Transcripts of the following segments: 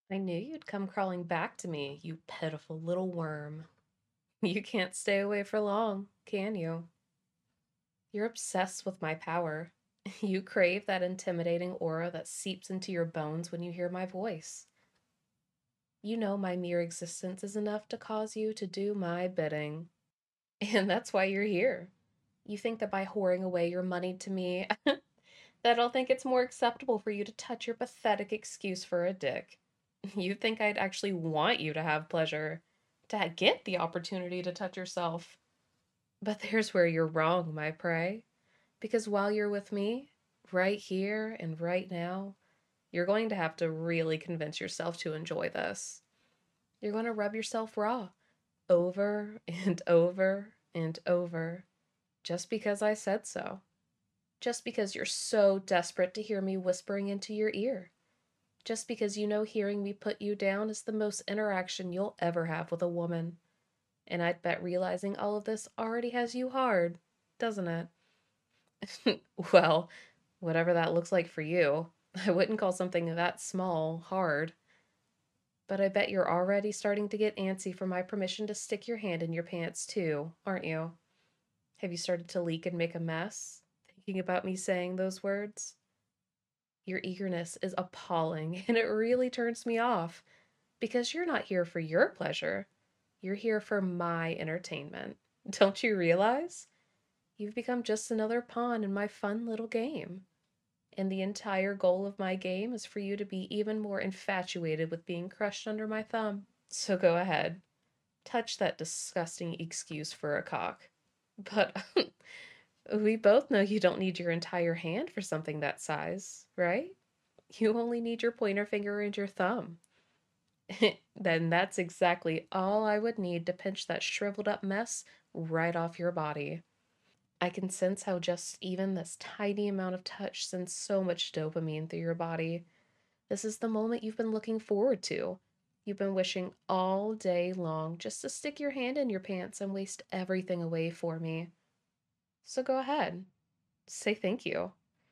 I knew you'd come crawling back to me, you pitiful little worm. You can't stay away for long, can you? You're obsessed with my power. You crave that intimidating aura that seeps into your bones when you hear my voice. You know my mere existence is enough to cause you to do my bidding. And that's why you're here. You think that by whoring away your money to me, that I'll think it's more acceptable for you to touch your pathetic excuse for a dick. You think I'd actually want you to have pleasure, to get the opportunity to touch yourself. But there's where you're wrong, my prey. Because while you're with me, right here and right now, you're going to have to really convince yourself to enjoy this. You're going to rub yourself raw over and over and over just because I said so. Just because you're so desperate to hear me whispering into your ear. Just because you know hearing me put you down is the most interaction you'll ever have with a woman. And I'd bet realizing all of this already has you hard, doesn't it? Well, whatever that looks like for you. I wouldn't call something that small hard. But I bet you're already starting to get antsy for my permission to stick your hand in your pants too, aren't you? Have you started to leak and make a mess? Thinking about me saying those words? Your eagerness is appalling, and it really turns me off because you're not here for your pleasure. You're here for my entertainment. Don't you realize? You've become just another pawn in my fun little game. And the entire goal of my game is for you to be even more infatuated with being crushed under my thumb. So go ahead, touch that disgusting excuse for a cock. But we both know you don't need your entire hand for something that size, right? You only need your pointer finger and your thumb. Then that's exactly all I would need to pinch that shriveled up mess right off your body. I can sense how just even this tiny amount of touch sends so much dopamine through your body. This is the moment you've been looking forward to. You've been wishing all day long just to stick your hand in your pants and waste everything away for me. So go ahead, say thank you.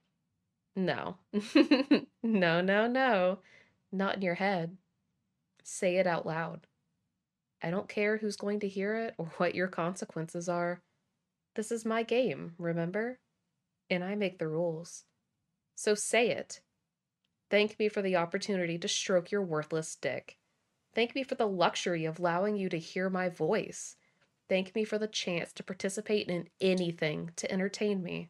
No. No, no, no. Not in your head. Say it out loud. I don't care who's going to hear it or what your consequences are. This is my game, remember? And I make the rules. So say it. Thank me for the opportunity to stroke your worthless dick. Thank me for the luxury of allowing you to hear my voice. Thank me for the chance to participate in anything to entertain me.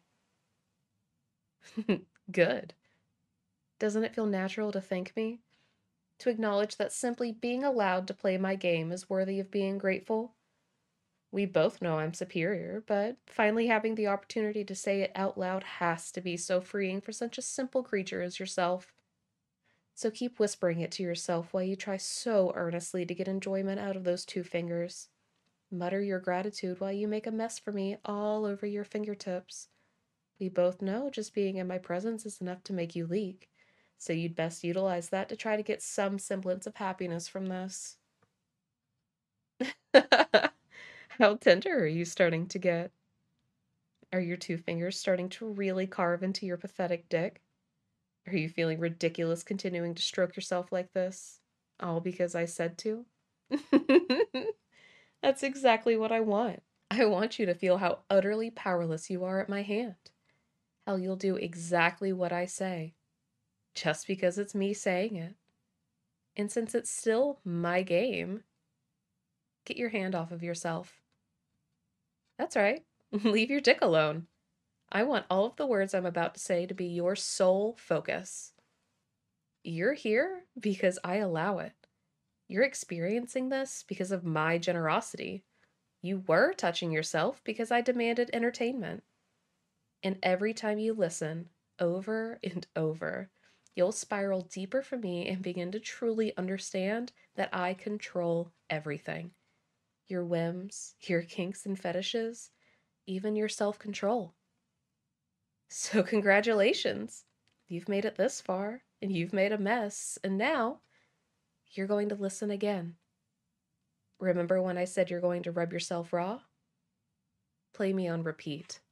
Good. Doesn't it feel natural to thank me? To acknowledge that simply being allowed to play my game is worthy of being grateful? We both know I'm superior, but finally having the opportunity to say it out loud has to be so freeing for such a simple creature as yourself. So keep whispering it to yourself while you try so earnestly to get enjoyment out of those two fingers. Mutter your gratitude while you make a mess for me all over your fingertips. We both know just being in my presence is enough to make you leak, so you'd best utilize that to try to get some semblance of happiness from this. How tender are you starting to get? Are your two fingers starting to really carve into your pathetic dick? Are you feeling ridiculous continuing to stroke yourself like this? All because I said to? That's exactly what I want. I want you to feel how utterly powerless you are at my hand. How you'll do exactly what I say, just because it's me saying it. And since it's still my game, get your hand off of yourself. That's right. Leave your dick alone. I want all of the words I'm about to say to be your sole focus. You're here because I allow it. You're experiencing this because of my generosity. You were touching yourself because I demanded entertainment. And every time you listen, over and over, you'll spiral deeper for me and begin to truly understand that I control everything. Your whims, your kinks and fetishes, even your self control. So, congratulations! You've made it this far, and you've made a mess, and now you're going to listen again. Remember when I said you're going to rub yourself raw? Play me on repeat.